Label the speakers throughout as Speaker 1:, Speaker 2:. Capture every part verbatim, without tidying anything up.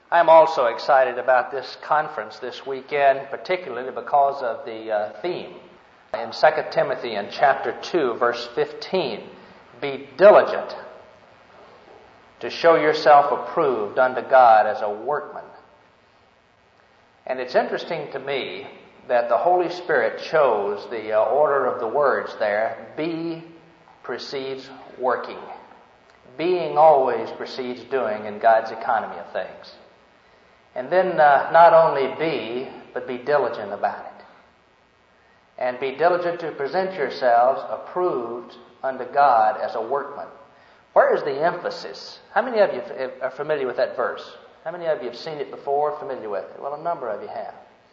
Speaker 1: I'm also excited about this conference this weekend, particularly because of the uh, theme. In Second Timothy in chapter two, verse fifteen, be diligent to show yourself approved unto God as a workman. And it's interesting to me that the Holy Spirit chose the uh, order of the words there. Be precedes working. Being always precedes doing in God's economy of things. And then uh, not only be, but be diligent about it. And be diligent to present yourselves approved unto God as a workman. Where is the emphasis? How many of you are familiar with that verse? How many of you have seen it before, familiar with it? Well, a number of you have.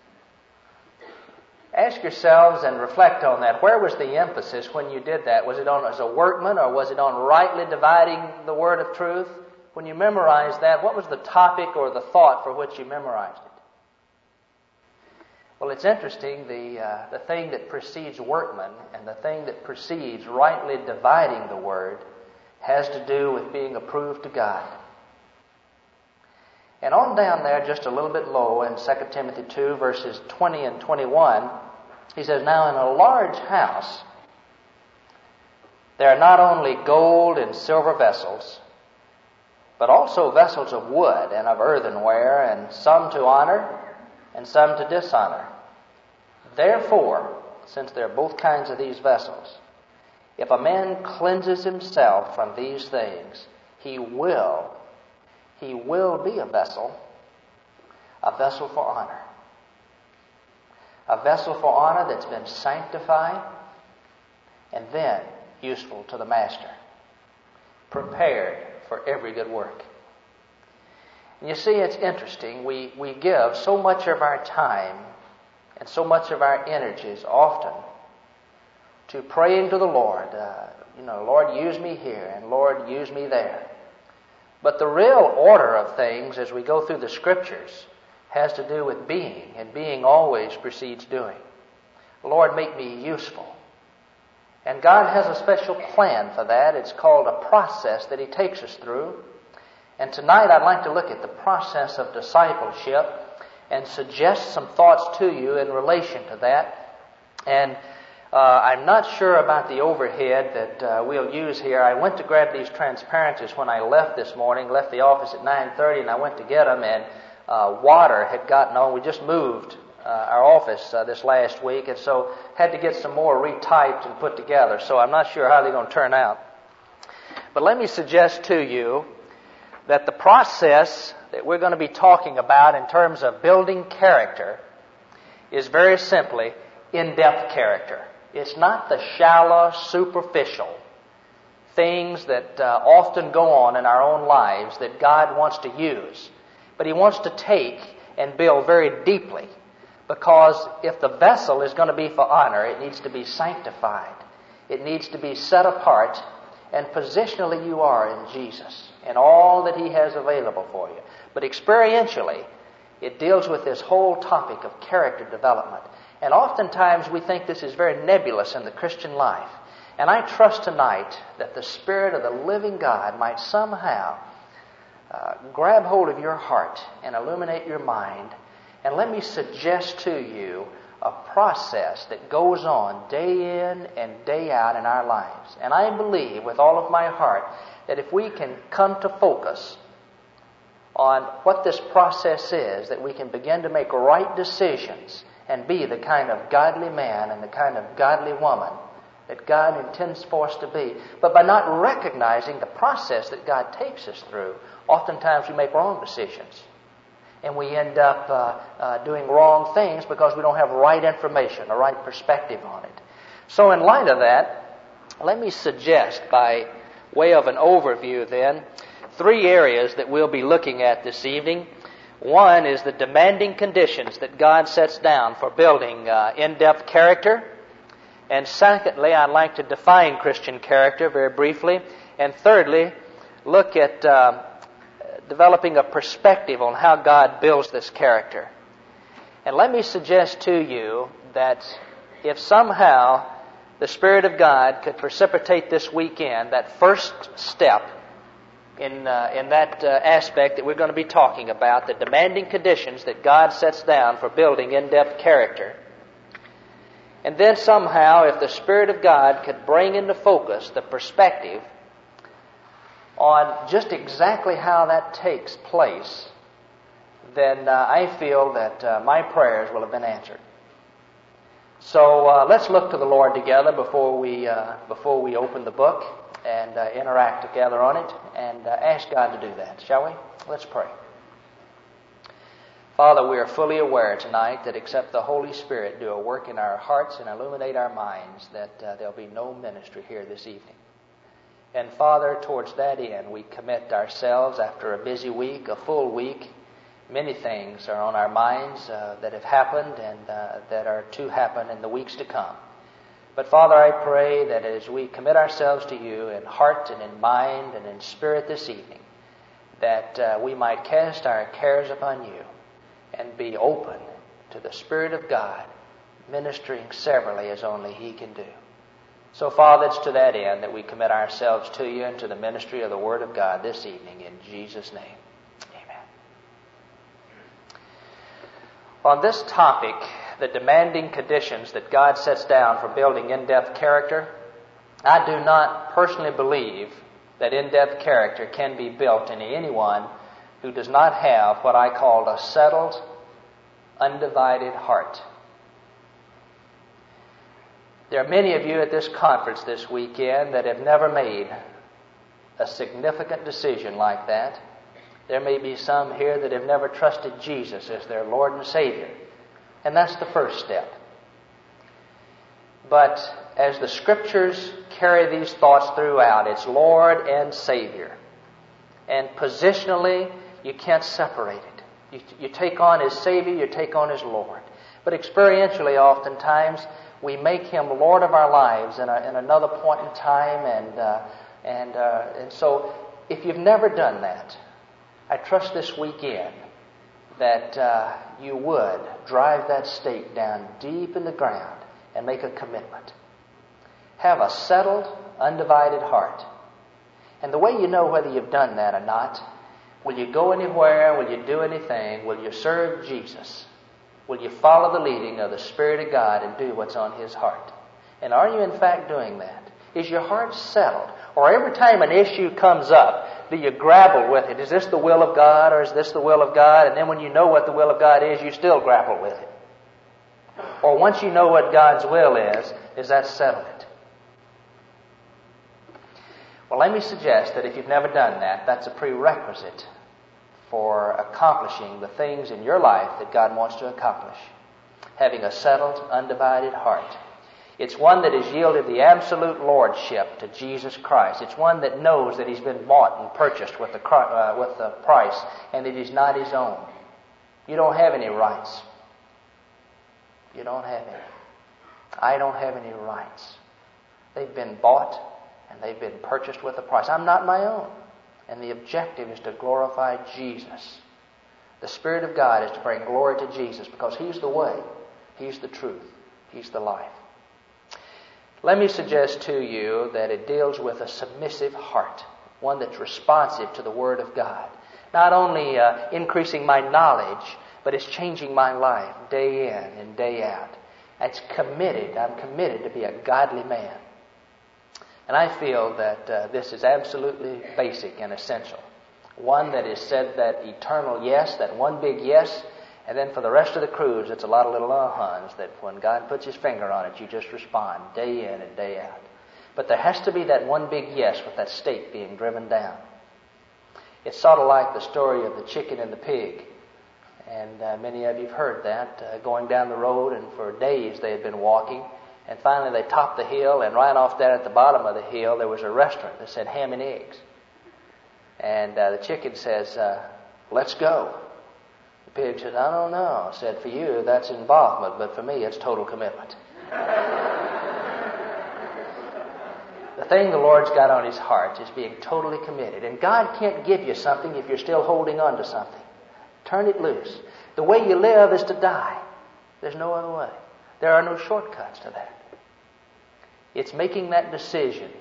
Speaker 1: Ask yourselves and reflect on that. Where was the emphasis when you did that? Was it on as a workman, or was it on rightly dividing the word of truth? When you memorized that, what was the topic or the thought for which you memorized it? Well, it's interesting. The, uh, the thing that precedes workman and the thing that precedes rightly dividing the word has to do with being approved to God. And on down there, just a little bit low in Second Timothy two, verses twenty and twenty-one, he says, now in a large house there are not only gold and silver vessels, but also vessels of wood and of earthenware, and some to honor and some to dishonor. Therefore, since there are both kinds of these vessels, if a man cleanses himself from these things, he will, he will be a vessel, a vessel for honor. A vessel for honor that's been sanctified and then useful to the master. Prepared for every good work. And you see, it's interesting. We, we give so much of our time and so much of our energies often to praying to the Lord. Uh, you know, Lord, use me here, and Lord, use me there. But the real order of things as we go through the Scriptures has to do with being, and being always precedes doing. Lord, make me useful. And God has a special plan for that. It's called a process that He takes us through. And tonight I'd like to look at the process of discipleship and suggest some thoughts to you in relation to that. And uh, I'm not sure about the overhead that uh, we'll use here. I went to grab these transparencies when I left this morning, left the office at nine thirty, and I went to get them, and uh, water had gotten on. We just moved Uh, our office uh, this last week, and so had to get some more retyped and put together. So I'm not sure how they're going to turn out. But let me suggest to you that the process that we're going to be talking about in terms of building character is very simply in-depth character. It's not the shallow, superficial things that uh, often go on in our own lives that God wants to use, but He wants to take and build very deeply. Because if the vessel is going to be for honor, it needs to be sanctified. It needs to be set apart. And positionally you are in Jesus and all that He has available for you. But experientially, it deals with this whole topic of character development. And oftentimes we think this is very nebulous in the Christian life. And I trust tonight that the Spirit of the living God might somehow uh, grab hold of your heart and illuminate your mind. And let me suggest to you a process that goes on day in and day out in our lives. And I believe with all of my heart that if we can come to focus on what this process is, that we can begin to make right decisions and be the kind of godly man and the kind of godly woman that God intends for us to be. But by not recognizing the process that God takes us through, oftentimes we make wrong decisions. And we end up uh, uh, doing wrong things because we don't have right information, a right perspective on it. So in light of that, let me suggest, by way of an overview then, three areas that we'll be looking at this evening. One is the demanding conditions that God sets down for building uh, in-depth character. And secondly, I'd like to define Christian character very briefly. And thirdly, look at Uh, developing a perspective on how God builds this character. And let me suggest to you that if somehow the Spirit of God could precipitate this weekend that first step in uh, in that uh, aspect that we're going to be talking about, the demanding conditions that God sets down for building in-depth character. And then somehow, if the Spirit of God could bring into focus the perspective on just exactly how that takes place, then uh, I feel that uh, my prayers will have been answered. So uh, let's look to the Lord together before we uh, before we open the book and uh, interact together on it, and uh, ask God to do that, shall we? Let's pray. Father, we are fully aware tonight that except the Holy Spirit do a work in our hearts and illuminate our minds, that uh, there'll be no ministry here this evening. And Father, towards that end, we commit ourselves after a busy week, a full week. Many things are on our minds uh, that have happened and uh, that are to happen in the weeks to come. But Father, I pray that as we commit ourselves to you in heart and in mind and in spirit this evening, that uh, we might cast our cares upon you and be open to the Spirit of God ministering severally as only He can do. So, Father, it's to that end that we commit ourselves to you and to the ministry of the Word of God this evening in Jesus' name. Amen. On this topic, the demanding conditions that God sets down for building in-depth character, I do not personally believe that in-depth character can be built in anyone who does not have what I call a settled, undivided heart. There are many of you at this conference this weekend that have never made a significant decision like that. There may be some here that have never trusted Jesus as their Lord and Savior. And that's the first step. But as the Scriptures carry these thoughts throughout, it's Lord and Savior. And positionally, you can't separate it. You, you take on His Savior, you take on His Lord. But experientially, oftentimes, we make Him Lord of our lives in, a, in another point in time. And, uh, and, uh, and so, if you've never done that, I trust this weekend that uh, you would drive that stake down deep in the ground and make a commitment. Have a settled, undivided heart. And the way you know whether you've done that or not, will you go anywhere? Will you do anything? Will you serve Jesus? Will you follow the leading of the Spirit of God and do what's on His heart? And are you in fact doing that? Is your heart settled? Or every time an issue comes up, do you grapple with it? Is this the will of God or is this the will of God? And then when you know what the will of God is, you still grapple with it. Or once you know what God's will is, is that settled it? Well, let me suggest that if you've never done that, that's a prerequisite for accomplishing the things in your life that God wants to accomplish. Having a settled, undivided heart. It's one that has yielded the absolute lordship to Jesus Christ. It's one that knows that He's been bought and purchased with the, uh, with the price and that He's not His own. You don't have any rights. You don't have any. I don't have any rights. They've been bought and they've been purchased with a price. I'm not my own. And the objective is to glorify Jesus. The Spirit of God is to bring glory to Jesus because He's the way, He's the truth, He's the life. Let me suggest to you that it deals with a submissive heart, one that's responsive to the Word of God. Not only uh, increasing my knowledge, but it's changing my life day in and day out. It's committed. I'm committed to be a godly man. And I feel that uh, this is absolutely basic and essential. One that is said that eternal yes, that one big yes, and then for the rest of the cruise, it's a lot of little uh-huns that when God puts His finger on it, you just respond day in and day out. But there has to be that one big yes with that stake being driven down. It's sort of like the story of the chicken and the pig. And uh, many of you have heard that, uh, going down the road, and for days they had been walking. And finally they topped the hill, and right off there at the bottom of the hill, there was a restaurant that said ham and eggs. And uh, the chicken says, uh, let's go. The pig says, I don't know. I said, for you, that's involvement, but for me, it's total commitment. The thing the Lord's got on His heart is being totally committed. And God can't give you something if you're still holding on to something. Turn it loose. The way you live is to die. There's no other way. There are no shortcuts to that. It's making that decision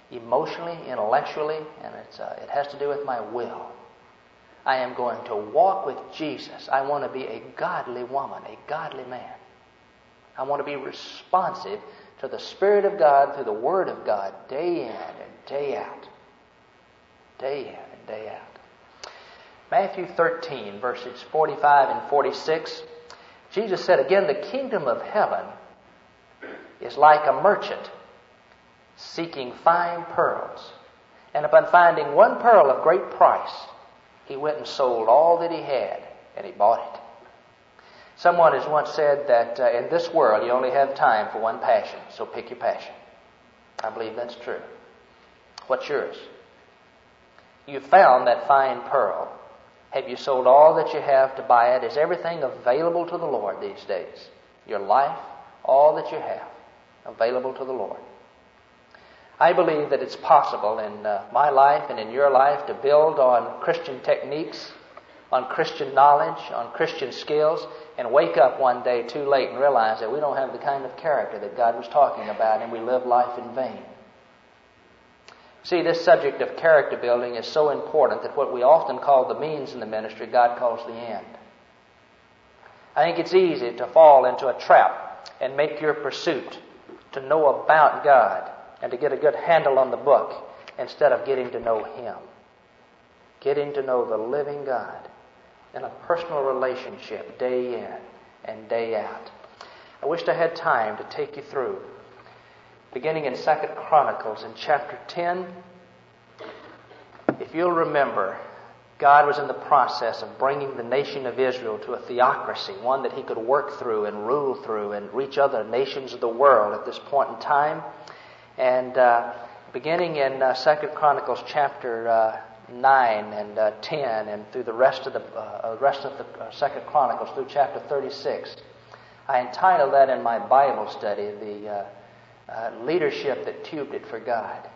Speaker 1: emotionally, intellectually, and it's, uh, it has to do with my will. I am going to walk with Jesus. I want to be a godly woman, a godly man. I want to be responsive to the Spirit of God through the Word of God day in and day out. Day in and day out. Matthew thirteen, verses forty-five and forty-six, Jesus said again, the kingdom of heaven is like a merchant seeking fine pearls. And upon finding one pearl of great price, he went and sold all that he had, and he bought it. Someone has once said that uh, in this world you only have time for one passion, so pick your passion. I believe that's true. What's yours? You found that fine pearl. Have you sold all that you have to buy it? Is everything available to the Lord these days? Your life, all that you have, available to the Lord. I believe that it's possible in uh, my life and in your life to build on Christian techniques, on Christian knowledge, on Christian skills, and wake up one day too late and realize that we don't have the kind of character that God was talking about, and we live life in vain. See, this subject of character building is so important that what we often call the means in the ministry, God calls the end. I think it's easy to fall into a trap and make your pursuit to know about God and to get a good handle on the book instead of getting to know Him. Getting to know the living God in a personal relationship day in and day out. I wished I had time to take you through, beginning in Second Chronicles in chapter ten. If you'll remember, God was in the process of bringing the nation of Israel to a theocracy, one that He could work through and rule through and reach other nations of the world at this point in time. And uh, beginning in uh, Second Chronicles chapter uh, nine and uh, ten, and through the rest of the uh, rest of the uh, Second Chronicles through chapter thirty-six, I entitled that in my Bible study, the uh, uh, leadership that tubed it for God.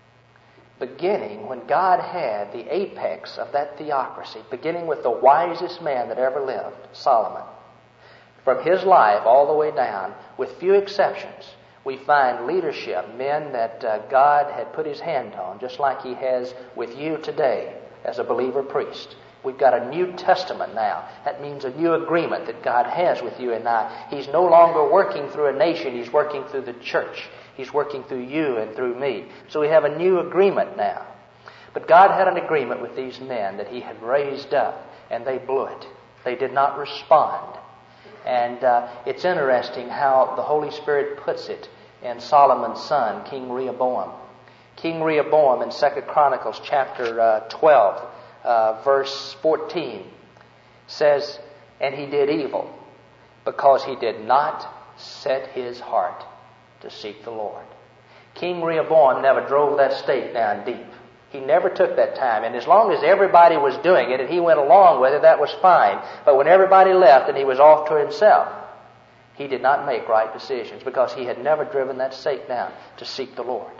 Speaker 1: Beginning when God had the apex of that theocracy, beginning with the wisest man that ever lived, Solomon. From his life all the way down, with few exceptions, we find leadership, men that uh, God had put His hand on, just like He has with you today as a believer priest. We've got a New Testament now. That means a new agreement that God has with you and I. He's no longer working through a nation. He's working through the church. He's working through you and through me. So we have a new agreement now. But God had an agreement with these men that He had raised up, and they blew it. They did not respond. And uh, it's interesting how the Holy Spirit puts it in Solomon's son, King Rehoboam. King Rehoboam in Second Chronicles chapter uh, twelve, uh, verse fourteen, says, "And he did evil, because he did not set his heart to seek the Lord." King Rehoboam never drove that stake down deep. He never took that time. And as long as everybody was doing it and he went along with it, that was fine. But when everybody left and he was off to himself, he did not make right decisions because he had never driven that stake down to seek the Lord.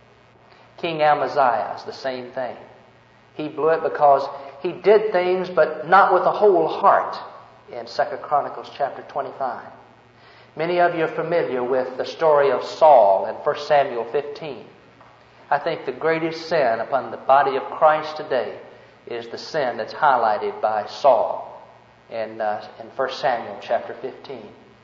Speaker 1: King Amaziah is the same thing. He blew it because he did things but not with a whole heart in Second Chronicles chapter twenty-five. Many of you are familiar with the story of Saul in First Samuel fifteen. I think the greatest sin upon the body of Christ today is the sin that's highlighted by Saul in, uh, in First Samuel chapter fifteen.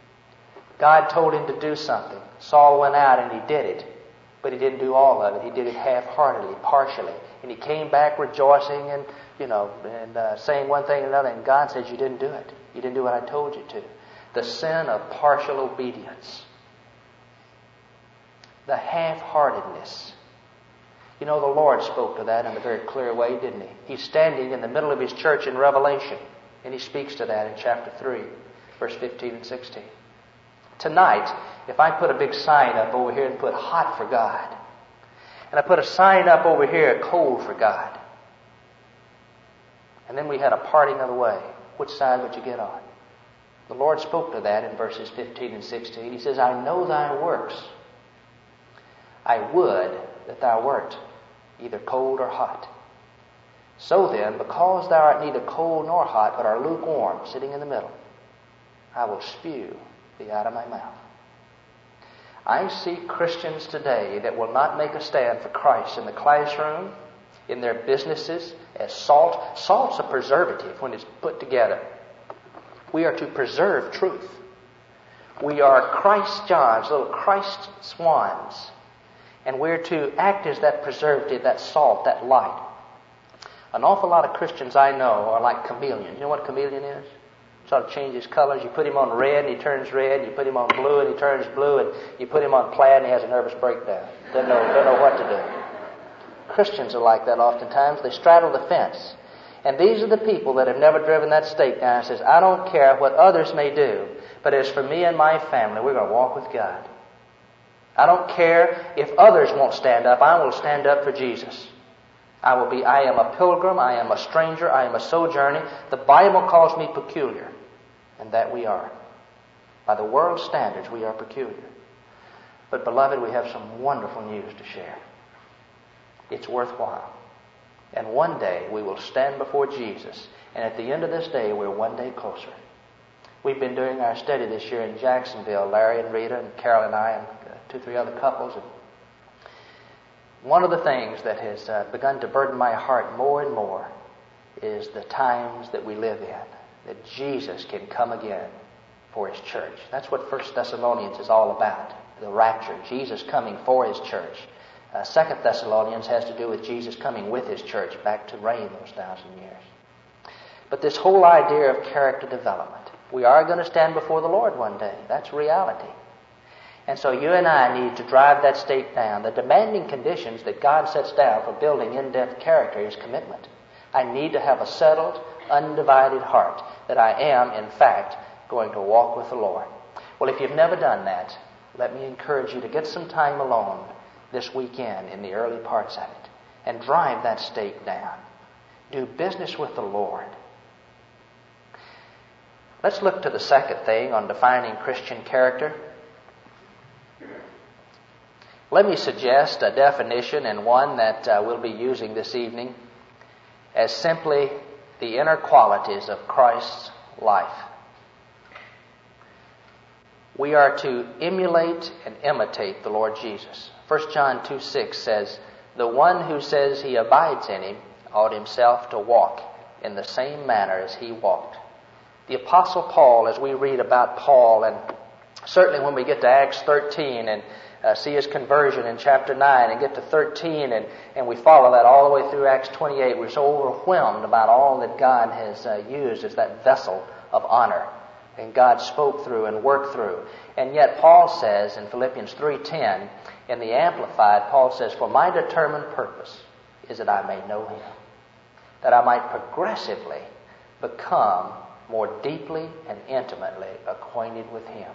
Speaker 1: God told him to do something. Saul went out and he did it, but he didn't do all of it. He did it half-heartedly, partially. And he came back rejoicing and, you know, and uh, saying one thing and another. And God says, "You didn't do it. You didn't do what I told you to." The sin of partial obedience. The half-heartedness. You know, the Lord spoke to that in a very clear way, didn't He? He's standing in the middle of His church in Revelation, and He speaks to that in chapter three, verse fifteen and sixteen. Tonight, if I put a big sign up over here and put "hot for God," and I put a sign up over here, "cold for God," and then we had a parting of the way, which side would you get on? The Lord spoke to that in verses fifteen and sixteen. He says, "I know thy works. I would that thou wert either cold or hot. So then, because thou art neither cold nor hot, but are lukewarm, sitting in the middle, I will spew thee out of my mouth." I see Christians today that will not make a stand for Christ in the classroom, in their businesses, as salt. Salt's a preservative when it's put together. We are to preserve truth. We are Christ Johns, little Christ swans. And we're to act as that preservative, that salt, that light. An awful lot of Christians I know are like chameleons. You know what a chameleon is? Sort of changes colors. You put him on red and he turns red. You put him on blue and he turns blue. And you put him on plaid and he has a nervous breakdown. Doesn't know, doesn't know what to do. Christians are like that oftentimes. They straddle the fence. And these are the people that have never driven that stake down and says, I don't care what others may do, but as for me and my family, we're going to walk with God. I don't care if others won't stand up. I will stand up for Jesus. I will be, I am a pilgrim, I am a stranger, I am a sojourner. The Bible calls me peculiar, and that we are. By the world's standards, we are peculiar. But beloved, we have some wonderful news to share. It's worthwhile. And one day we will stand before Jesus, and at the end of this day, we're one day closer. We've been doing our study this year in Jacksonville, Larry and Rita and Carol and I and uh, two, three other couples. And one of the things that has uh, begun to burden my heart more and more is the times that we live in, that Jesus can come again for His church. That's what First Thessalonians is all about, the rapture, Jesus coming for His church. Uh, Second Thessalonians has to do with Jesus coming with His church back to reign those thousand years. But this whole idea of character development, we are going to stand before the Lord one day. That's reality. And so you and I need to drive that stake down. The demanding conditions that God sets down for building in-depth character is commitment. I need to have a settled, undivided heart that I am, in fact, going to walk with the Lord. Well, if you've never done that, let me encourage you to get some time alone this weekend in the early parts of it and drive that stake down. Do business with the Lord. Let's look to the second thing on defining Christian character. Let me suggest a definition, and one that uh, we'll be using this evening, as simply the inner qualities of Christ's life. We are to emulate and imitate the Lord Jesus. First John two six says, the one who says he abides in Him ought himself to walk in the same manner as He walked. The Apostle Paul, as we read about Paul, and certainly when we get to Acts thirteen and uh, see his conversion in chapter nine and get to thirteen and, and we follow that all the way through Acts twenty-eight, we're so overwhelmed about all that God has uh, used as that vessel of honor. And God spoke through and worked through. And yet Paul says in Philippians three ten, in the Amplified, Paul says, for my determined purpose is that I may know Him, that I might progressively become more deeply and intimately acquainted with Him,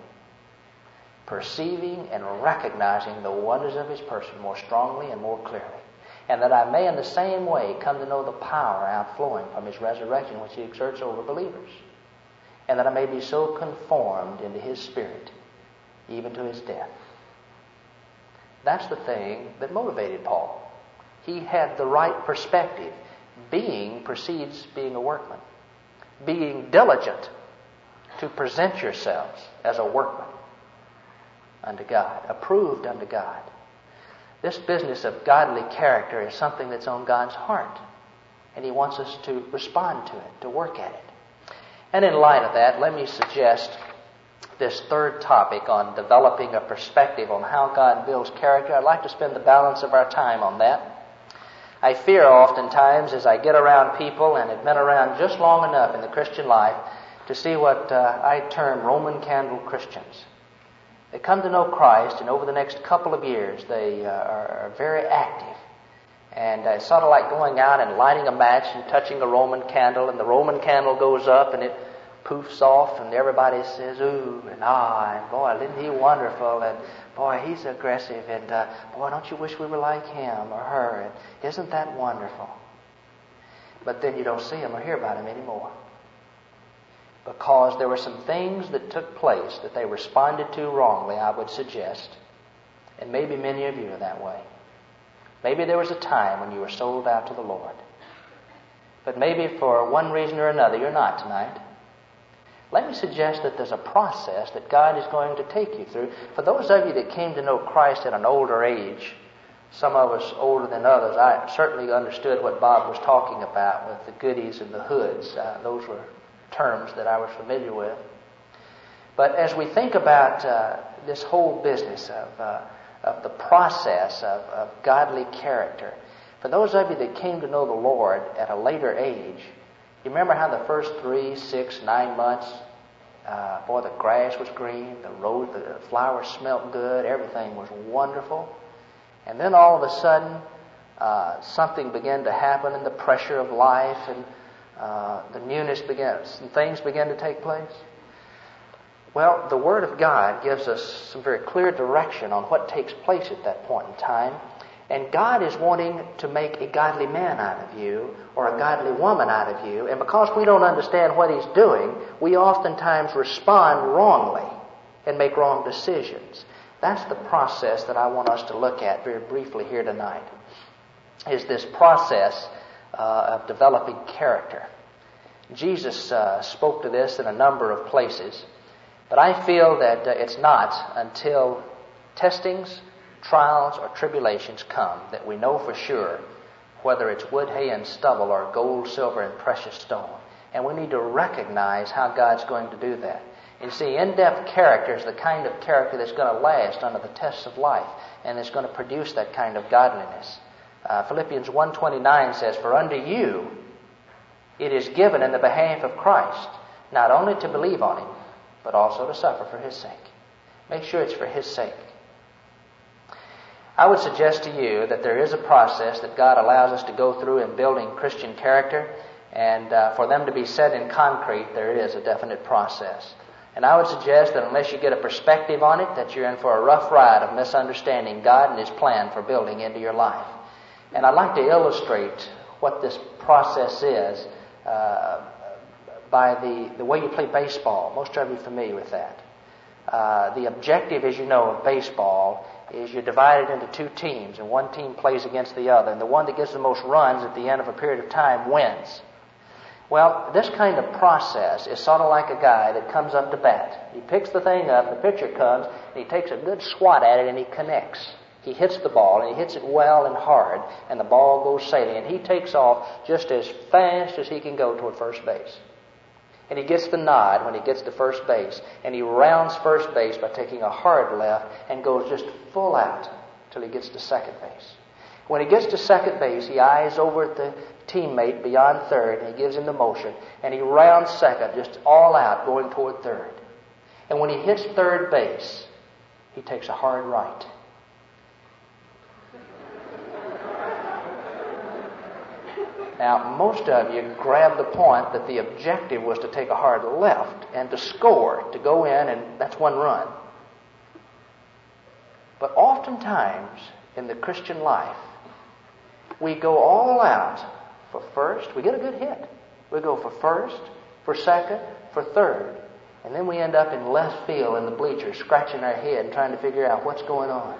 Speaker 1: perceiving and recognizing the wonders of His person more strongly and more clearly, and that I may in the same way come to know the power outflowing from His resurrection which He exerts over believers, and that I may be so conformed into His Spirit, even to His death. That's the thing that motivated Paul. He had the right perspective. Being precedes being a workman. Being diligent to present yourselves as a workman unto God, approved unto God. This business of godly character is something that's on God's heart, and He wants us to respond to it, to work at it. And in light of that, let me suggest this third topic on developing a perspective on how God builds character. I'd like to spend the balance of our time on that. I fear oftentimes as I get around people and have been around just long enough in the Christian life to see what uh, I term Roman candle Christians. They come to know Christ, and over the next couple of years they uh, are, are very active. And uh, it's sort of like going out and lighting a match and touching a Roman candle, and the Roman candle goes up and it poofs off, and everybody says, ooh, and ah, and boy, isn't he wonderful, and boy, he's aggressive, and uh, boy, don't you wish we were like him or her, and isn't that wonderful? But then you don't see him or hear about him anymore. Because there were some things that took place that they responded to wrongly, I would suggest, and maybe many of you are that way. Maybe there was a time when you were sold out to the Lord. But maybe for one reason or another, you're not tonight. Let me suggest that there's a process that God is going to take you through. For those of you that came to know Christ at an older age, some of us older than others, I certainly understood what Bob was talking about with the goodies and the hoods. Uh, those were terms that I was familiar with. But as we think about uh, this whole business of, uh, of the process of, of godly character, for those of you that came to know the Lord at a later age, you remember how the first three, six, nine months, uh, boy, the grass was green, the rose, the flowers smelled good, everything was wonderful. And then all of a sudden, uh, something began to happen in the pressure of life, and uh, the newness began, and things began to take place. Well, the Word of God gives us some very clear direction on what takes place at that point in time. And God is wanting to make a godly man out of you or a godly woman out of you. And because we don't understand what He's doing, we oftentimes respond wrongly and make wrong decisions. That's the process that I want us to look at very briefly here tonight, is this process uh, of developing character. Jesus uh, spoke to this in a number of places, but I feel that uh, it's not until testings, trials, or tribulations come that we know for sure whether it's wood, hay, and stubble or gold, silver, and precious stone. And we need to recognize how God's going to do that. You see, in-depth character is the kind of character that's going to last under the tests of life, and it's going to produce that kind of godliness. Uh, Philippians one twenty-nine says, "For unto you it is given in the behalf of Christ, not only to believe on Him, but also to suffer for His sake." Make sure it's for His sake. I would suggest to you that there is a process that God allows us to go through in building Christian character, and uh, for them to be set in concrete, there is a definite process. And I would suggest that unless you get a perspective on it, that you're in for a rough ride of misunderstanding God and His plan for building into your life. And I'd like to illustrate what this process is uh, by the, the way you play baseball. Most of you are familiar with that. Uh, the objective, as you know, of baseball is you're divided into two teams, and one team plays against the other, and the one that gets the most runs at the end of a period of time wins. Well, this kind of process is sort of like a guy that comes up to bat. He picks the thing up, the pitcher comes, and he takes a good swat at it, and he connects. He hits the ball, and he hits it well and hard, and the ball goes sailing, and he takes off just as fast as he can go toward first base. And he gets the nod when he gets to first base, and he rounds first base by taking a hard left and goes just full out till he gets to second base. When he gets to second base, he eyes over at the teammate beyond third, and he gives him the motion, and he rounds second, just all out, going toward third. And when he hits third base, he takes a hard right. Now, most of you grab the point that the objective was to take a hard left and to score, to go in, and that's one run. But oftentimes in the Christian life, we go all out for first. We get a good hit. We go for first, for second, for third. And then we end up in left field in the bleachers, scratching our head and trying to figure out what's going on.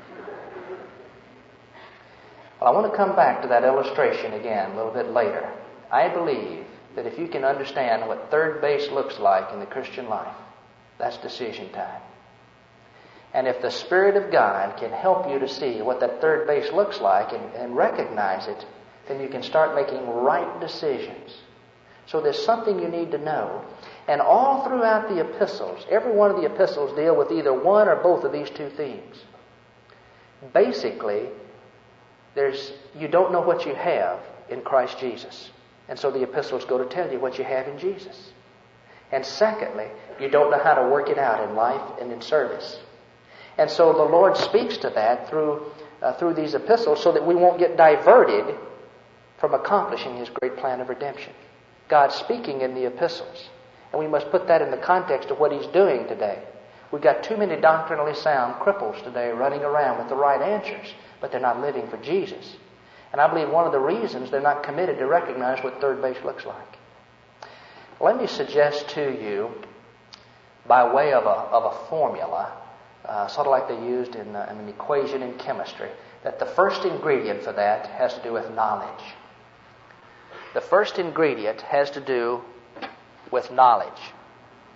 Speaker 1: Well, I want to come back to that illustration again a little bit later. I believe that if you can understand what third base looks like in the Christian life, that's decision time. And if the Spirit of God can help you to see what that third base looks like and, and recognize it, then you can start making right decisions. So there's something you need to know. And all throughout the epistles, every one of the epistles deal with either one or both of these two themes. Basically, there's you don't know what you have in Christ Jesus. And so the epistles go to tell you what you have in Jesus. And secondly, you don't know how to work it out in life and in service. And so the Lord speaks to that through uh, through these epistles so that we won't get diverted from accomplishing His great plan of redemption. God's speaking in the epistles. And we must put that in the context of what He's doing today. We've got too many doctrinally sound cripples today running around with the right answers, but they're not living for Jesus. And I believe one of the reasons they're not committed to recognize what third base looks like. Let me suggest to you, by way of a, of a formula, uh, sort of like they used in, uh, in an equation in chemistry, that the first ingredient for that has to do with knowledge. The first ingredient has to do with knowledge.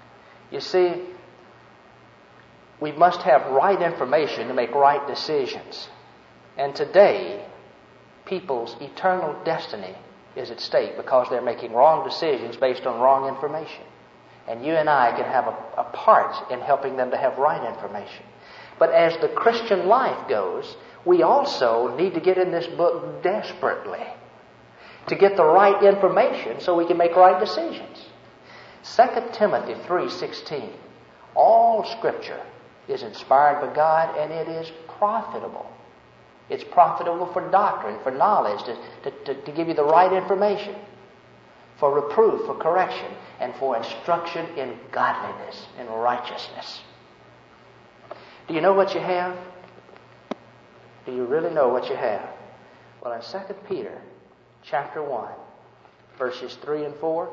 Speaker 1: You see, we must have right information to make right decisions. And today, people's eternal destiny is at stake because they're making wrong decisions based on wrong information. And you and I can have a, a part in helping them to have right information. But as the Christian life goes, we also need to get in this book desperately to get the right information so we can make right decisions. Second Timothy three sixteen. All Scripture is inspired by God, and it is profitable. It's profitable for doctrine, for knowledge, to, to, to, to give you the right information, for reproof, for correction, and for instruction in godliness, in righteousness. Do you know what you have? Do you really know what you have? Well, in Second Peter chapter one, verses three and four,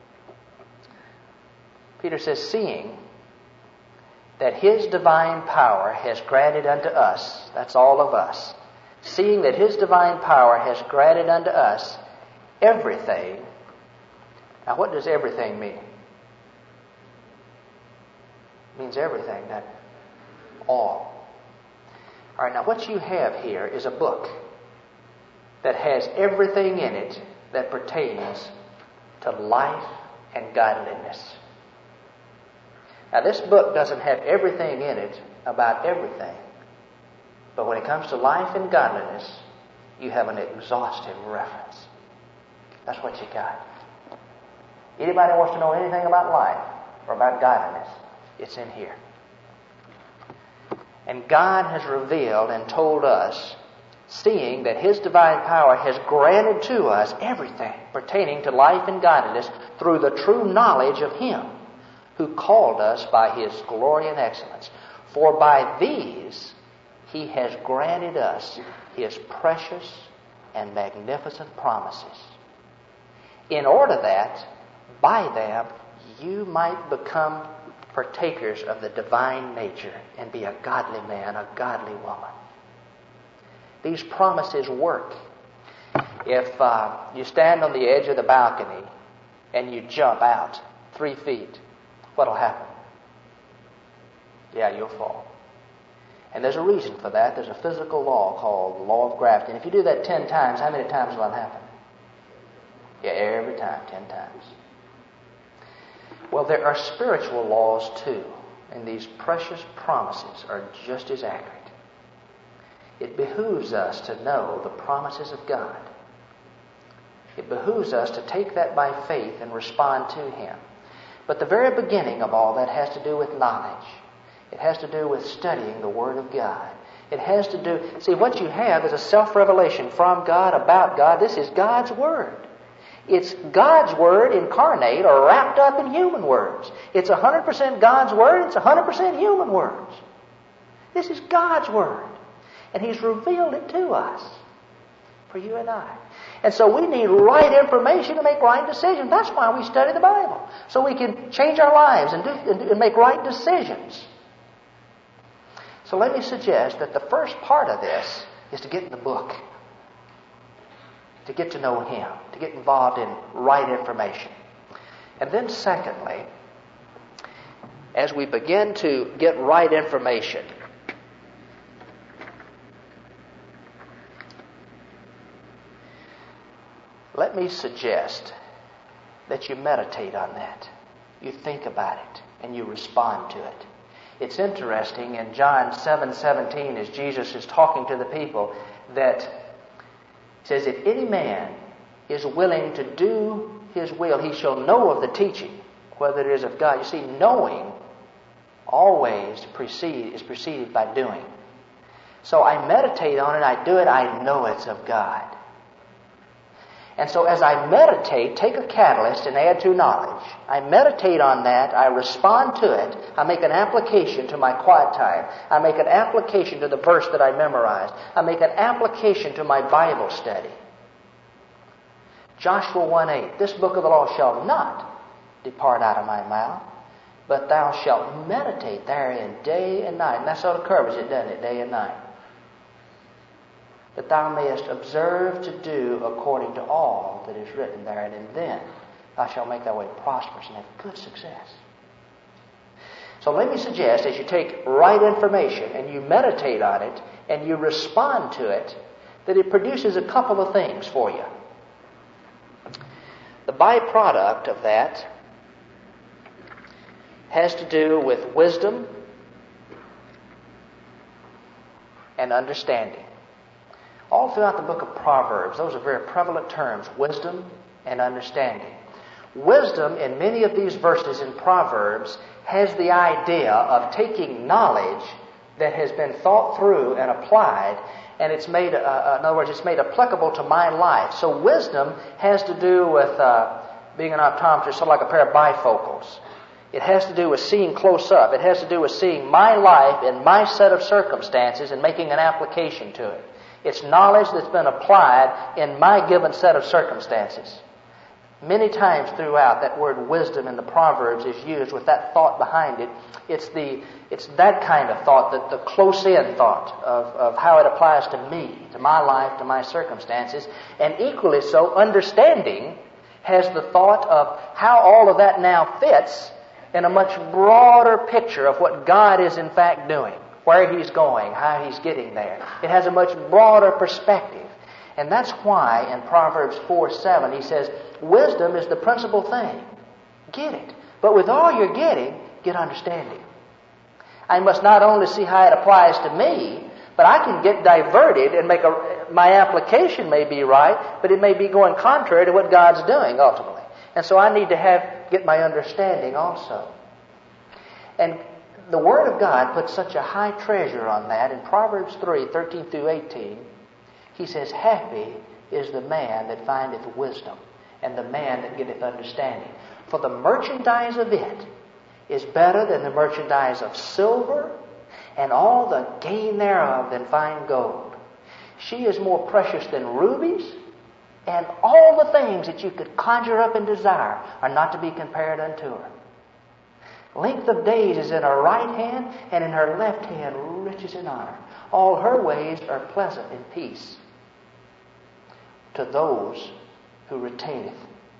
Speaker 1: Peter says, seeing that His divine power has granted unto us, that's all of us, seeing that His divine power has granted unto us everything. Now, what does everything mean? It means everything, doesn't it? All. All right, now what you have here is a book that has everything in it that pertains to life and godliness. Now, this book doesn't have everything in it about everything. But when it comes to life and godliness, you have an exhaustive reference. That's what you got. Anybody wants to know anything about life or about godliness, it's in here. And God has revealed and told us, seeing that His divine power has granted to us everything pertaining to life and godliness through the true knowledge of Him who called us by His glory and excellence. For by these He has granted us His precious and magnificent promises, in order that by them you might become partakers of the divine nature and be a godly man, a godly woman. These promises work. If uh, you stand on the edge of the balcony and you jump out three feet, what'll happen? Yeah, you'll fall. And there's a reason for that. There's a physical law called the law of gravity. And if you do that ten times, how many times will that happen? Yeah, every time, ten times. Well, there are spiritual laws too, and these precious promises are just as accurate. It behooves us to know the promises of God. It behooves us to take that by faith and respond to Him. But the very beginning of all that has to do with knowledge. It has to do with studying the Word of God. It has to do... See, what you have is a self-revelation from God, about God. This is God's Word. It's God's Word incarnate or wrapped up in human words. It's one hundred percent God's Word. It's one hundred percent human words. This is God's Word. And He's revealed it to us for you and I. And so we need right information to make right decisions. That's why we study the Bible. So we can change our lives and, do, and, and make right decisions. So let me suggest that the first part of this is to get in the book. To get to know Him. To get involved in right information. And then secondly, as we begin to get right information, let me suggest that you meditate on that. You think about it and you respond to it. It's interesting in John seven seventeen, as Jesus is talking to the people, that He says, if any man is willing to do His will, he shall know of the teaching, whether it is of God. You see, knowing always precede, is preceded by doing. So I meditate on it, I do it, I know it's of God. And so as I meditate, take a catalyst and add to knowledge. I meditate on that, I respond to it, I make an application to my quiet time. I make an application to the verse that I memorized. I make an application to my Bible study. Joshua one eight, this book of the law shall not depart out of my mouth, but thou shalt meditate therein day and night. And that sort of covers it, doesn't it? Day and night. That thou mayest observe to do according to all that is written therein, and then thou shalt make thy way prosperous and have good success. So let me suggest, as you take right information and you meditate on it and you respond to it, that it produces a couple of things for you. The byproduct of that has to do with wisdom and understanding. All throughout the book of Proverbs, those are very prevalent terms, wisdom and understanding. Wisdom, in many of these verses in Proverbs, has the idea of taking knowledge that has been thought through and applied, and it's made, uh, in other words, it's made applicable to my life. So wisdom has to do with, uh, being an optometrist, sort of like a pair of bifocals. It has to do with seeing close up. It has to do with seeing my life in my set of circumstances and making an application to it. It's knowledge that's been applied in my given set of circumstances. Many times throughout, that word wisdom in the Proverbs is used with that thought behind it. It's the it's that kind of thought, that the close-in thought of, of how it applies to me, to my life, to my circumstances. And equally so, understanding has the thought of how all of that now fits in a much broader picture of what God is in fact doing, where He's going, how He's getting there. It has a much broader perspective. And that's why in Proverbs four seven he says, wisdom is the principal thing. Get it. But with all you're getting, get understanding. I must not only see how it applies to me, but I can get diverted and make a, my application may be right, but it may be going contrary to what God's doing ultimately. And so I need to have get my understanding also. And the Word of God puts such a high treasure on that. In Proverbs three thirteen through eighteen, he says, happy is the man that findeth wisdom, and the man that getteth understanding. For the merchandise of it is better than the merchandise of silver, and all the gain thereof than fine gold. She is more precious than rubies, and all the things that you could conjure up and desire are not to be compared unto her. Length of days is in her right hand, and in her left hand riches and honor. All her ways are pleasant and peace to those who retaineth.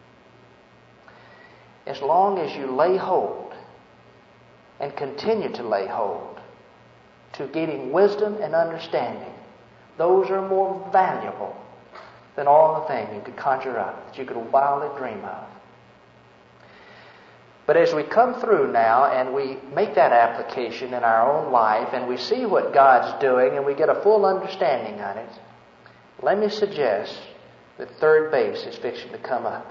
Speaker 1: As long as you lay hold and continue to lay hold to getting wisdom and understanding, those are more valuable than all the things you could conjure up, that you could wildly dream of. But as we come through now and we make that application in our own life and we see what God's doing and we get a full understanding on it, let me suggest that third base is fixing to come up.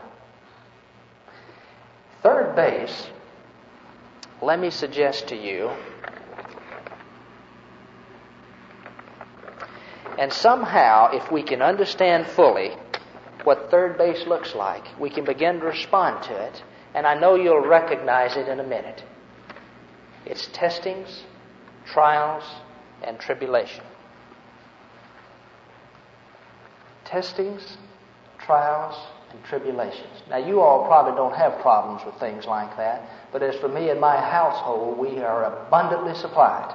Speaker 1: Third base, let me suggest to you, and somehow if we can understand fully what third base looks like, we can begin to respond to it. And I know you'll recognize it in a minute. It's testings, trials, and tribulation. Testings, trials, and tribulations. Now, you all probably don't have problems with things like that, but as for me and my household, we are abundantly supplied.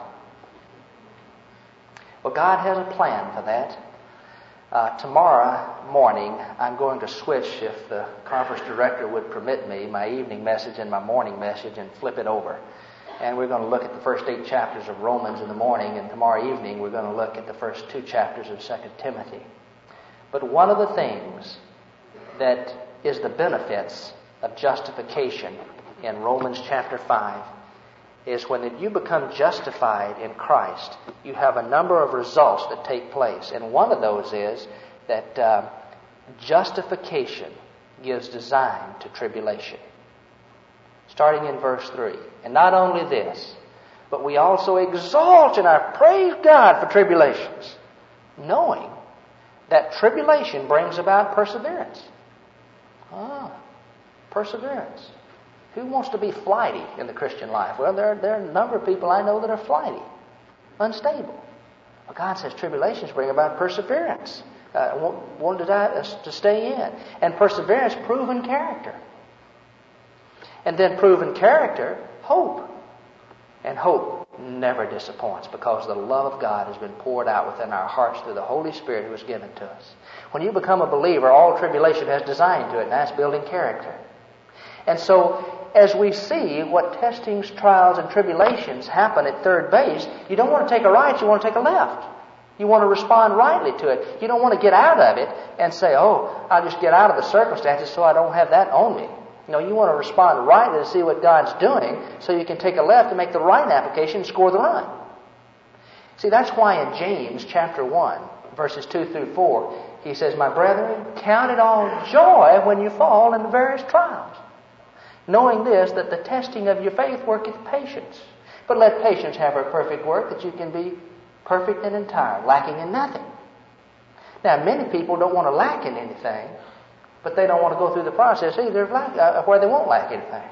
Speaker 1: Well, God has a plan for that. Uh, tomorrow morning, I'm going to switch, if the conference director would permit me, my evening message and my morning message and flip it over. And we're going to look at the first eight chapters of Romans in the morning, and tomorrow evening we're going to look at the first two chapters of Second Timothy. But one of the things that is the benefits of justification in Romans chapter five is when you become justified in Christ, you have a number of results that take place. And one of those is that uh, justification gives design to tribulation. Starting in verse three. And not only this, but we also exalt and I praise God for tribulations, knowing that tribulation brings about perseverance. Ah, perseverance. Who wants to be flighty in the Christian life? Well, there, there are a number of people I know that are flighty, unstable. But God says tribulations bring about perseverance. Uh, want, want to, die, uh, to stay in. And perseverance, proven character. And then proven character, hope. And hope never disappoints because the love of God has been poured out within our hearts through the Holy Spirit who was given to us. When you become a believer, all tribulation has designed to it, and that's building character. And so as we see what testings, trials, and tribulations happen at third base, you don't want to take a right, you want to take a left. You want to respond rightly to it. You don't want to get out of it and say, oh, I'll just get out of the circumstances so I don't have that on me. No, you want to respond rightly to see what God's doing so you can take a left and make the right application and score the run. See, that's why in James chapter one, verses two through four, he says, my brethren, count it all joy when you fall into various trials, knowing this, that the testing of your faith worketh patience. But let patience have her perfect work, that you can be perfect and entire, lacking in nothing. Now, many people don't want to lack in anything, but they don't want to go through the process either of lack, uh, where they won't lack anything.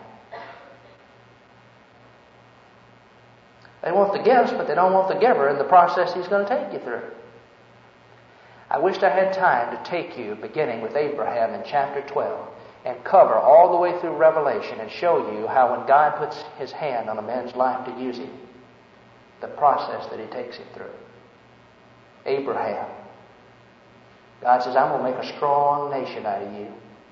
Speaker 1: They want the gifts, but they don't want the giver in the process he's going to take you through. I wished I had time to take you, beginning with Abraham in chapter twelve, and cover all the way through Revelation and show you how when God puts his hand on a man's life to use him, the process that he takes him through. Abraham. God says, I'm going to make a strong nation out of you.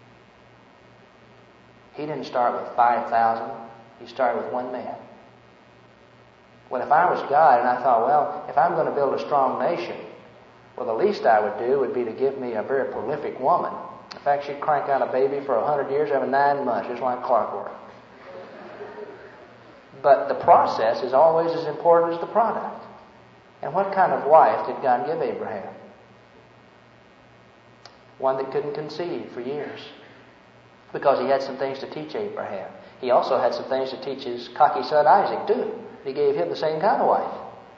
Speaker 1: He didn't start with five thousand. He started with one man. Well, if I was God and I thought, well, if I'm going to build a strong nation, well, the least I would do would be to give me a very prolific woman. In fact, she'd crank out a baby for a hundred years every nine months, just like clockwork. But the process is always as important as the product. And what kind of wife did God give Abraham? One that couldn't conceive for years, because he had some things to teach Abraham. He also had some things to teach his cocky son Isaac, too. He gave him the same kind of wife.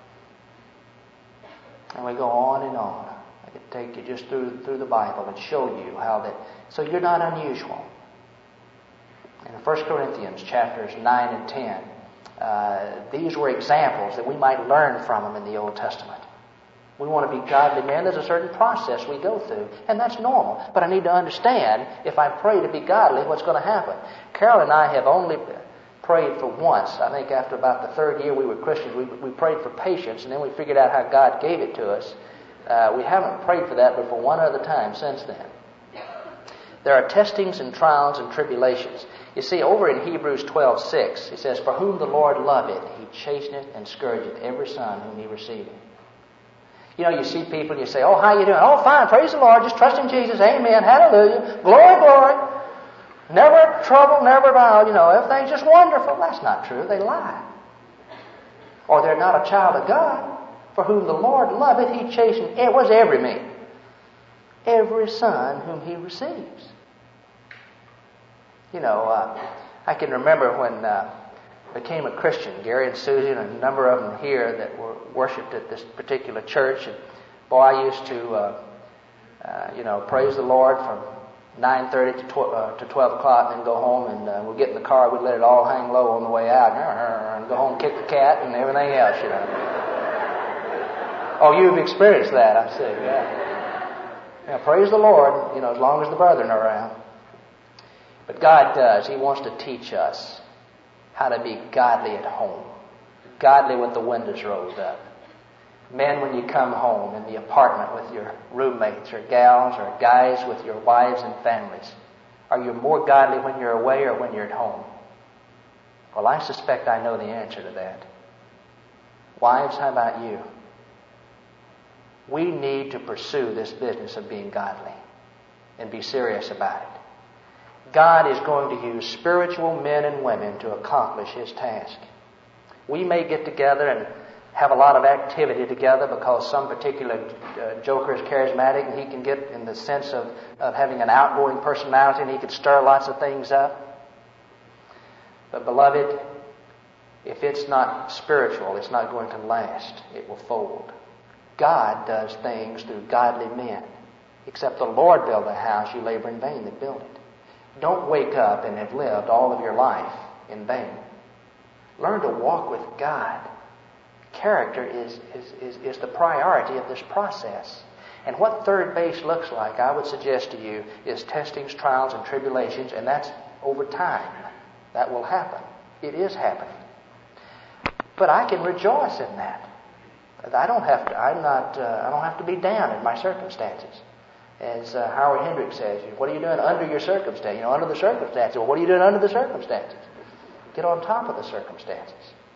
Speaker 1: And we go on and on. I could take you just through through the Bible and show you how that... So you're not unusual. In First Corinthians chapters nine and ten, uh, these were examples that we might learn from them in the Old Testament. We want to be godly men. There's a certain process we go through, and that's normal. But I need to understand, if I pray to be godly, what's going to happen. Carol and I have only prayed for once. I think after about the third year we were Christians, we, we prayed for patience, and then we figured out how God gave it to us. Uh, we haven't prayed for that but for one other time since then. There are testings and trials and tribulations. You see, over in Hebrews twelve six, it says, for whom the Lord loveth, he chasteneth and scourgeth every son whom he receiveth. You know, you see people and you say, oh, how you doing? Oh, fine, praise the Lord, just trust in Jesus, amen, hallelujah, glory, glory. Never trouble, never bow, you know, everything's just wonderful. That's not true, they lie. Or they're not a child of God. For whom the Lord loveth, he chasteneth. It was every man. Every son whom he receives. You know, uh, I can remember when uh, I became a Christian, Gary and Susie and a number of them here that were worshipped at this particular church. And boy, I used to, uh, uh, you know, praise the Lord from nine thirty to, tw- uh, to twelve o'clock and then go home and uh, we'd get in the car, we'd let it all hang low on the way out and go home, kick the cat and everything else, you know. Oh, you've experienced that, I see, yeah. Yeah, praise the Lord, you know, as long as the brethren are around. But God does. He wants to teach us how to be godly at home. Godly with the windows rolled up. Men, when you come home in the apartment with your roommates or gals or guys with your wives and families, are you more godly when you're away or when you're at home? Well, I suspect I know the answer to that. Wives, how about you? We need to pursue this business of being godly and be serious about it. God is going to use spiritual men and women to accomplish his task. We may get together and have a lot of activity together because some particular uh, joker is charismatic and he can get in the sense of, of having an outgoing personality and he can stir lots of things up. But beloved, if it's not spiritual, it's not going to last. It will fold. God does things through godly men. Except the Lord build a house, you labor in vain that build it. Don't wake up and have lived all of your life in vain. Learn to walk with God. Character is, is, is, is the priority of this process. And what third base looks like, I would suggest to you, is testings, trials, and tribulations, and that's over time. That will happen. It is happening. But I can rejoice in that. I don't have to. I'm not. Uh, I don't have to be down in my circumstances, as uh, Howard Hendricks says. What are you doing under your circumstance? You know, under the circumstances. Well, what are you doing under the circumstances? Get on top of the circumstances.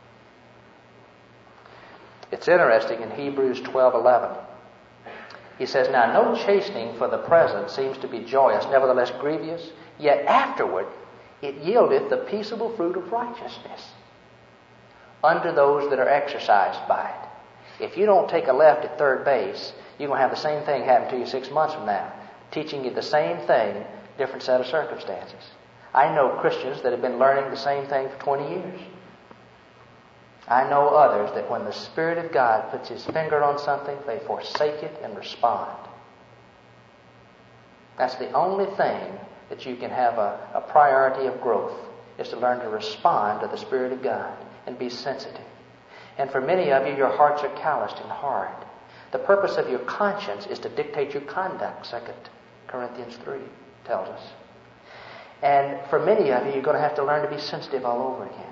Speaker 1: It's interesting in Hebrews twelve eleven. He says, now no chastening for the present seems to be joyous, nevertheless grievous, yet afterward it yieldeth the peaceable fruit of righteousness unto those that are exercised by it. If you don't take a left at third base, you're going to have the same thing happen to you six months from now, teaching you the same thing, different set of circumstances. I know Christians that have been learning the same thing for twenty years. I know others that when the Spirit of God puts His finger on something, they forsake it and respond. That's the only thing that you can have a, a priority of growth, is to learn to respond to the Spirit of God and be sensitive. And for many of you, your hearts are calloused and hard. The purpose of your conscience is to dictate your conduct, Second Corinthians three tells us. And for many of you, you're going to have to learn to be sensitive all over again.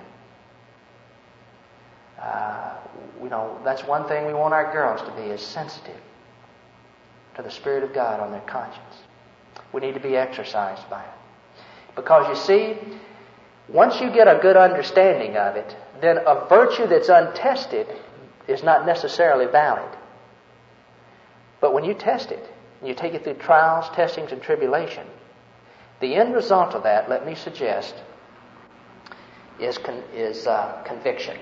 Speaker 1: Uh, you know, that's one thing we want our girls to be, is sensitive to the Spirit of God on their conscience. We need to be exercised by it. Because you see, once you get a good understanding of it, then a virtue that's untested is not necessarily valid. But when you test it, and you take it through trials, testings, and tribulation, the end result of that, let me suggest, is, con- is uh, conviction.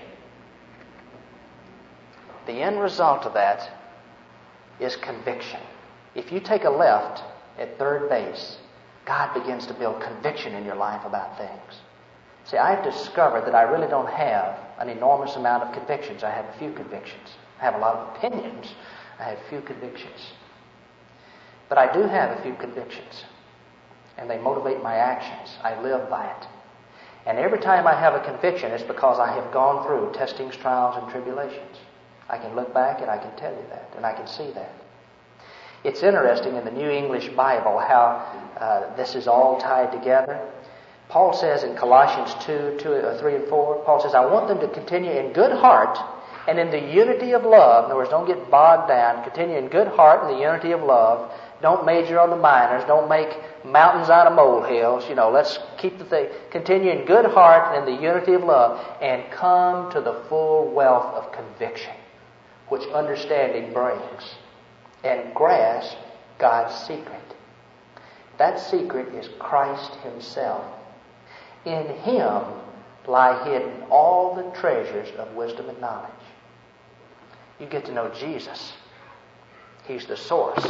Speaker 1: The end result of that is conviction. If you take a left at third base, God begins to build conviction in your life about things. See, I've discovered that I really don't have an enormous amount of convictions. I have a few convictions. I have a lot of opinions. I have few convictions. But I do have a few convictions. And they motivate my actions. I live by it. And every time I have a conviction, it's because I have gone through testings, trials, and tribulations. I can look back and I can tell you that, and I can see that. It's interesting in the New English Bible how uh, this is all tied together. Paul says in Colossians two, two, uh, three and four, Paul says, I want them to continue in good heart and in the unity of love. In other words, don't get bogged down. Continue in good heart and the unity of love. Don't major on the minors. Don't make mountains out of molehills. You know, let's keep the thing. Continue in good heart and in the unity of love, and come to the full wealth of conviction, which understanding brings, and grasp God's secret. That secret is Christ Himself. In Him lie hidden all the treasures of wisdom and knowledge. You get to know Jesus. He's the source.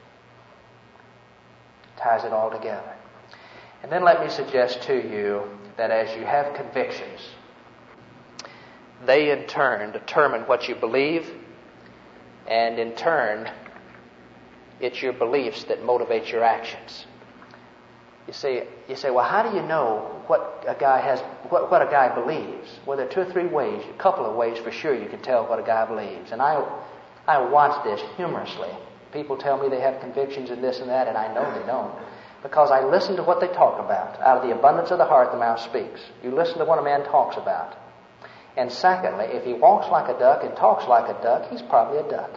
Speaker 1: Ties it all together. And then let me suggest to you that as you have convictions, they in turn determine what you believe, and in turn, it's your beliefs that motivate your actions. You say, you say, well, how do you know what a guy has, what, what a guy believes? Well, there are two or three ways, a couple of ways for sure you can tell what a guy believes. And I, I watch this humorously. People tell me they have convictions in this and that, and I know they don't. Because I listen to what they talk about. Out of the abundance of the heart, the mouth speaks. You listen to what a man talks about. And secondly, if he walks like a duck and talks like a duck, he's probably a duck.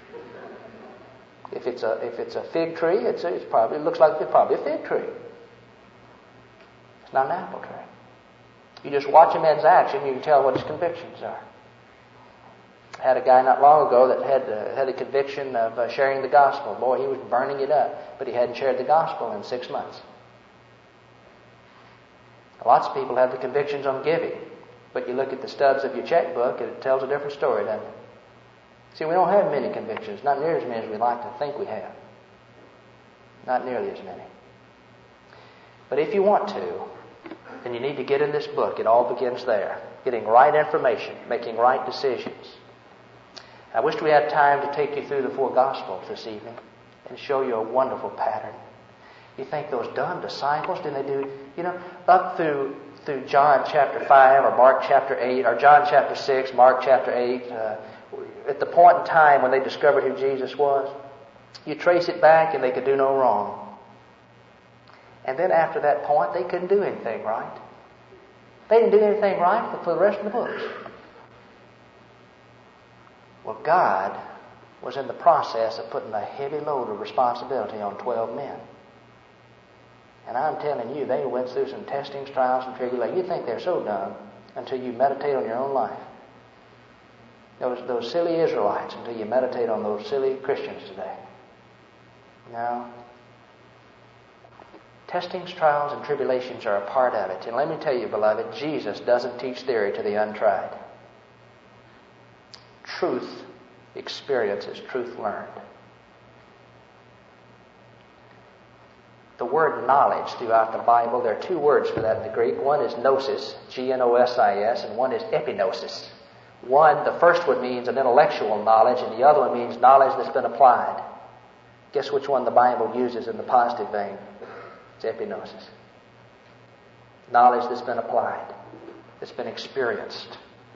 Speaker 1: If it's a if it's a fig tree, it's, a, it's probably it looks like it's probably a fig tree. It's not an apple tree. You just watch a man's action, you can tell what his convictions are. I had a guy not long ago that had uh, had a conviction of uh, sharing the gospel. Boy, he was burning it up, but he hadn't shared the gospel in six months. Lots of people have the convictions on giving, but you look at the stubs of your checkbook, and it tells a different story, doesn't it? See, we don't have many convictions, not nearly as many as we like to think we have. Not nearly as many. But if you want to, then you need to get in this book. It all begins there. Getting right information, making right decisions. I wish we had time to take you through the four Gospels this evening and show you a wonderful pattern. You think those dumb disciples, didn't they do, you know, up through through John chapter five or Mark chapter eight or John chapter six, Mark chapter eight, uh, at the point in time when they discovered who Jesus was, you trace it back and they could do no wrong. And then after that point, they couldn't do anything right. They didn't do anything right for the rest of the books. Well, God was in the process of putting a heavy load of responsibility on twelve men. And I'm telling you, they went through some testings, trials, and tribulations. You think they're so dumb until you meditate on your own life. Those, those silly Israelites until you meditate on those silly Christians today. Now, testings, trials, and tribulations are a part of it. And let me tell you, beloved, Jesus doesn't teach theory to the untried. Truth experience is truth learned. The word knowledge throughout the Bible, there are two words for that in the Greek. One is gnosis, G N O S I S, and one is epignosis. One, the first one means an intellectual knowledge, and the other one means knowledge that's been applied. Guess which one the Bible uses in the positive vein? It's epignosis. Knowledge that's been applied, that's been experienced.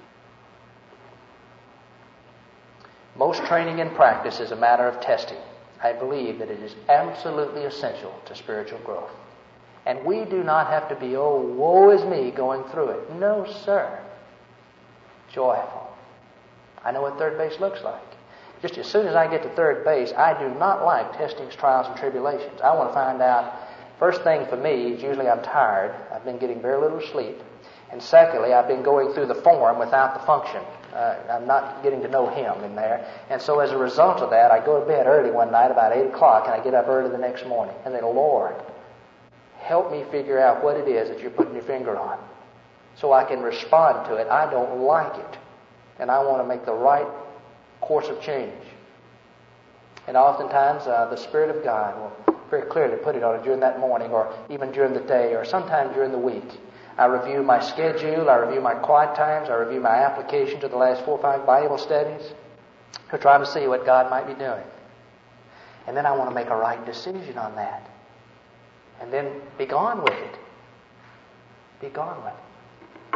Speaker 1: Most training and practice is a matter of testing. I believe that it is absolutely essential to spiritual growth. And we do not have to be, oh, woe is me, going through it. No, sir. Joyful. I know what third base looks like. Just as soon as I get to third base, I do not like testings, trials, and tribulations. I want to find out, first thing for me is usually I'm tired. I've been getting very little sleep. And secondly, I've been going through the form without the function. Uh, I'm not getting to know Him in there. And so as a result of that, I go to bed early one night about eight o'clock, and I get up early the next morning. And then, Lord, help me figure out what it is that you're putting your finger on so I can respond to it. I don't like it, and I want to make the right course of change. And oftentimes, uh, the Spirit of God will very clearly put it on it during that morning, or even during the day, or sometime during the week. I review my schedule, I review my quiet times, I review my application to the last four or five Bible studies to try to see what God might be doing. And then I want to make a right decision on that. And then be gone with it. Be gone with it.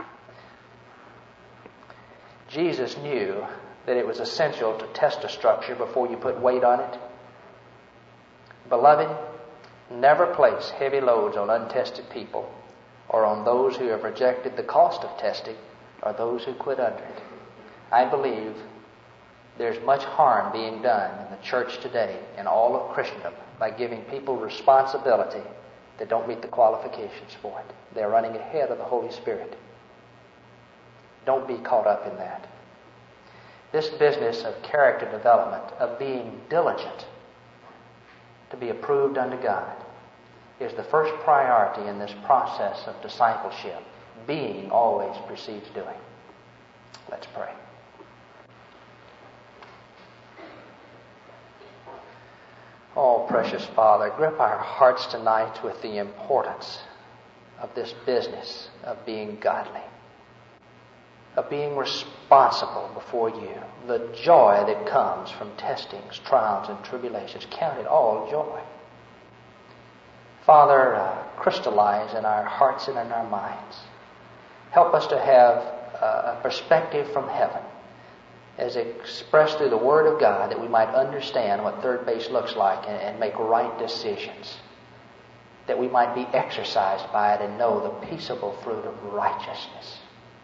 Speaker 1: Jesus knew that it was essential to test a structure before you put weight on it. Beloved, never place heavy loads on untested people, or on those who have rejected the cost of testing, or those who quit under it. I believe there's much harm being done in the church today, in all of Christendom, by giving people responsibility that don't meet the qualifications for it. They're running ahead of the Holy Spirit. Don't be caught up in that. This business of character development, of being diligent to be approved unto God, is the first priority in this process of discipleship. Being always precedes doing. Let's pray. Oh, precious Father, grip our hearts tonight with the importance of this business of being godly, of being responsible before you. The joy that comes from testings, trials, and tribulations. Count it all joy. Father, uh, crystallize in our hearts and in our minds. Help us to have uh, a perspective from heaven as expressed through the Word of God, that we might understand what third base looks like and, and make right decisions, that we might be exercised by it and know the peaceable fruit of righteousness.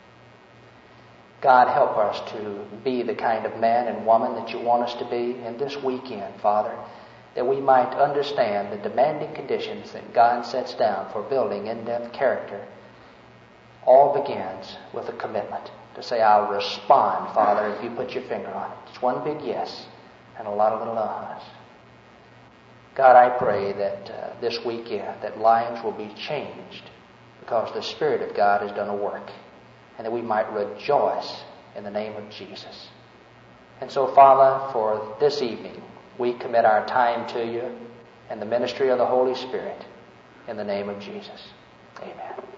Speaker 1: God, help us to be the kind of man and woman that you want us to be in this weekend, Father, that we might understand the demanding conditions that God sets down for building in-depth character. All begins with a commitment to say, I'll respond, Father, if you put your finger on it. It's one big yes and a lot of little ahs. God, I pray that uh, this weekend that lives will be changed because the Spirit of God has done a work, and that we might rejoice in the name of Jesus. And so, Father, for this evening, we commit our time to you and the ministry of the Holy Spirit in the name of Jesus. Amen.